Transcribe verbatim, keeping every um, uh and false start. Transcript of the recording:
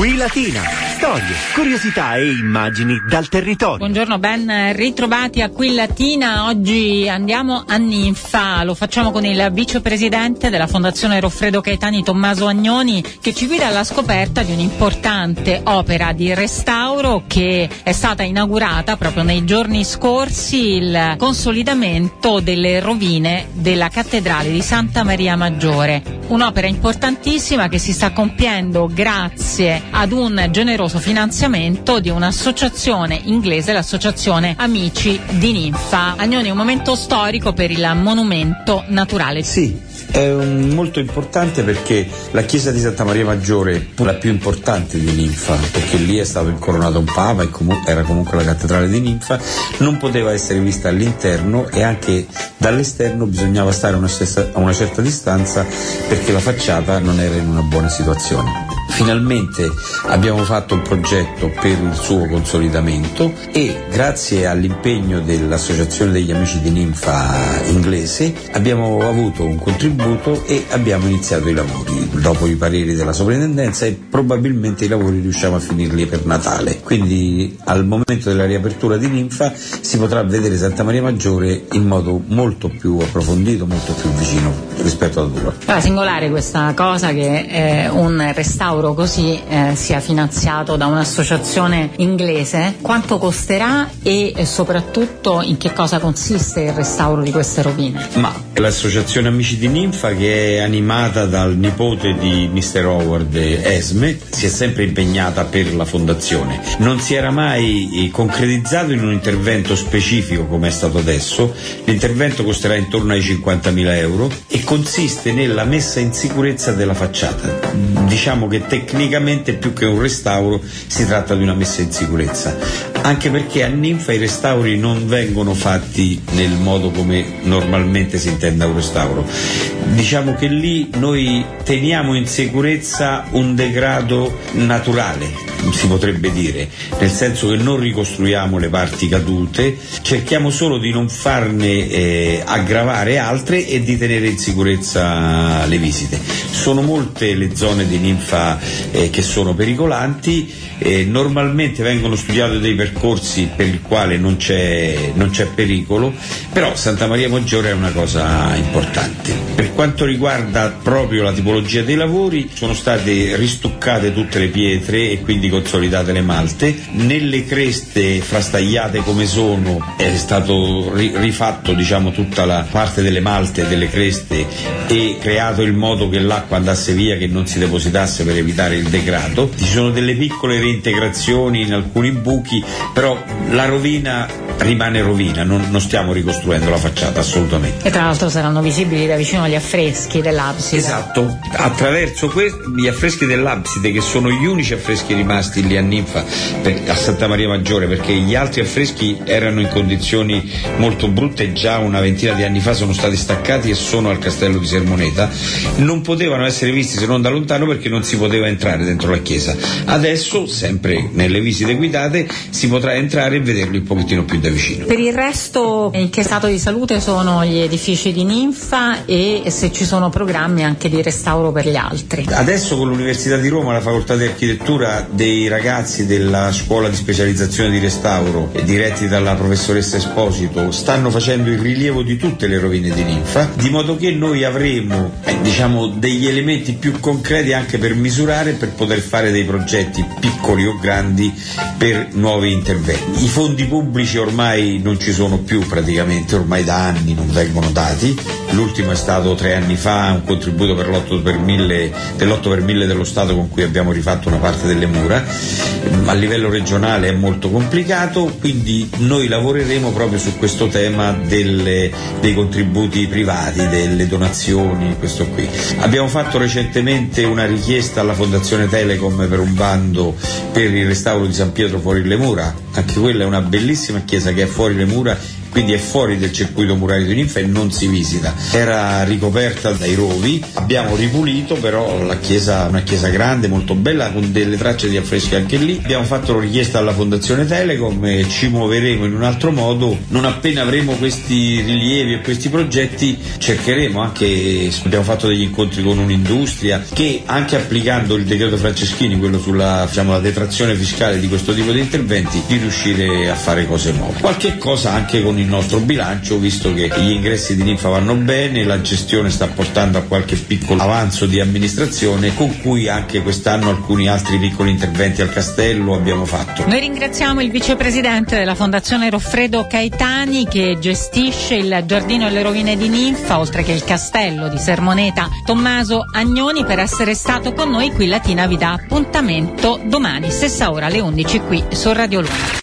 Qui Latina, storie, curiosità e immagini dal territorio. Buongiorno, ben ritrovati a Qui Latina. Oggi andiamo a Ninfa, lo facciamo con il vicepresidente della Fondazione Roffredo Caetani, Tommaso Agnoni, che ci guida alla scoperta di un'importante opera di restauro che è stata inaugurata proprio nei giorni scorsi, il consolidamento delle rovine della cattedrale di Santa Maria Maggiore. Un'opera importantissima che si sta compiendo grazie ad un generoso finanziamento di un'associazione inglese, l'associazione Amici di Ninfa. Agnoni, un momento storico per il monumento naturale. Sì, è un, molto importante perché la chiesa di Santa Maria Maggiore è la più importante di Ninfa, perché lì è stato incoronato un papa e comu- era comunque la cattedrale di Ninfa, non poteva essere vista all'interno e anche dall'esterno bisognava stare a una, stessa, a una certa distanza perché la facciata non era in una buona situazione. Finalmente abbiamo fatto un progetto per il suo consolidamento e grazie all'impegno dell'Associazione degli Amici di Ninfa inglese abbiamo avuto un contributo e abbiamo iniziato i lavori dopo i pareri della soprintendenza e probabilmente i lavori riusciamo a finirli per Natale. Quindi al momento della riapertura di Ninfa si potrà vedere Santa Maria Maggiore in modo molto più approfondito, molto più vicino rispetto ad ora. È singolare questa cosa che eh, un restauro così eh, sia finanziato da un'associazione inglese. Quanto costerà e, e soprattutto in che cosa consiste il restauro di queste rovine? Ma l'associazione Amici di Ninfa, che è animata dal nipote di mister Howard, Esme, si è sempre impegnata per la fondazione. Non si era mai concretizzato in un intervento specifico come è stato adesso. L'intervento costerà intorno ai cinquantamila euro e consiste nella messa in sicurezza della facciata. Diciamo che tecnicamente più che un restauro si tratta di una messa in sicurezza, anche perché a Ninfa i restauri non vengono fatti nel modo come normalmente si intende un restauro. Diciamo che lì noi teniamo in sicurezza un degrado naturale, si potrebbe dire, nel senso che non ricostruiamo le parti cadute, cerchiamo solo di non farne eh, aggravare altre e di tenere in sicurezza le visite. Sono molte le zone di Ninfa eh, che sono pericolanti, eh, normalmente vengono studiati dei percorsi per il quale non c'è, non c'è pericolo, però Santa Maria Maggiore è una cosa importante. Per quanto riguarda proprio la tipologia dei lavori, sono state ristuccate tutte le pietre e quindi consolidate le malte. Nelle creste frastagliate come sono è stato ri- rifatto diciamo tutta la parte delle malte e delle creste e creato il modo che l'acqua andasse via, che non si depositasse per evitare il degrado. Ci sono delle piccole reintegrazioni in alcuni buchi, però la rovina rimane rovina, non, non stiamo ricostruendo la facciata assolutamente. E tra l'altro saranno visibili da vicino gli affreschi dell'abside. Esatto, attraverso que- gli affreschi dell'abside, che sono gli unici affreschi rimasti lì a Ninfa, per, a Santa Maria Maggiore, perché gli altri affreschi erano in condizioni molto brutte e già una ventina di anni fa sono stati staccati e sono al castello di Sermoneta. Non potevano essere visti se non da lontano perché non si poteva entrare dentro la chiesa. Adesso, sempre nelle visite guidate, si potrà entrare e vederli un pochettino più da vicino. Per il resto, in che stato di salute sono gli edifici di Ninfa e se ci sono programmi anche di restauro per gli altri? Adesso con l'Università di Roma, la Facoltà di Architettura, dei ragazzi della scuola di specializzazione di restauro diretti dalla professoressa Esposito stanno facendo il rilievo di tutte le rovine di Ninfa, di modo che noi avremo eh, diciamo degli elementi più concreti anche per misurare, per poter fare dei progetti piccoli o grandi per nuovi interventi. I fondi pubblici ormai non ci sono più praticamente, ormai da anni non vengono dati. L'ultimo è stato tre anni fa un contributo per l'otto per mille, dell'otto per mille dello Stato, con cui abbiamo rifatto una parte delle mura. A livello regionale è molto complicato, quindi noi lavoreremo proprio su questo tema delle, dei contributi privati, delle donazioni, questo qui. Abbiamo fatto recentemente una richiesta alla Fondazione Telecom per un bando per il restauro di San Pietro fuori le mura. Anche quella è una bellissima chiesa che è fuori le mura quindi è fuori del circuito murario di Ninfa e non si visita. Era ricoperta dai rovi, abbiamo ripulito, però la chiesa è una chiesa grande, molto bella, con delle tracce di affreschi anche lì. Abbiamo fatto richiesta alla Fondazione Telecom e ci muoveremo in un altro modo. Non appena avremo questi rilievi e questi progetti cercheremo anche, abbiamo fatto degli incontri con un'industria che, anche applicando il decreto Franceschini, quello sulla, diciamo, la detrazione fiscale di questo tipo di interventi, di riuscire a fare cose nuove. Qualche cosa anche con il nostro bilancio, visto che gli ingressi di Ninfa vanno bene, la gestione sta portando a qualche piccolo avanzo di amministrazione, con cui anche quest'anno alcuni altri piccoli interventi al castello abbiamo fatto. Noi ringraziamo il vicepresidente della Fondazione Roffredo Caetani, che gestisce il giardino e le rovine di Ninfa, oltre che il castello di Sermoneta, Tommaso Agnoni, per essere stato con noi qui. Latina vi dà appuntamento domani, stessa ora alle undici qui su Radio Luna.